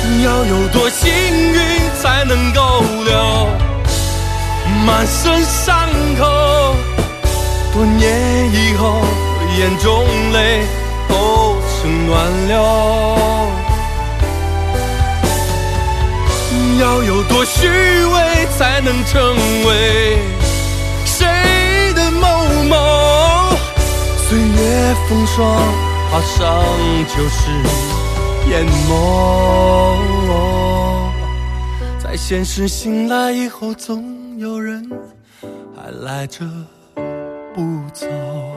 要有多幸运才能够留满身伤口，多年以后眼中泪都成暖流。要有多虚伪才能成为谁的某某，岁月风霜爬上就是淹没，在现实醒来以后，总有人还赖着不走。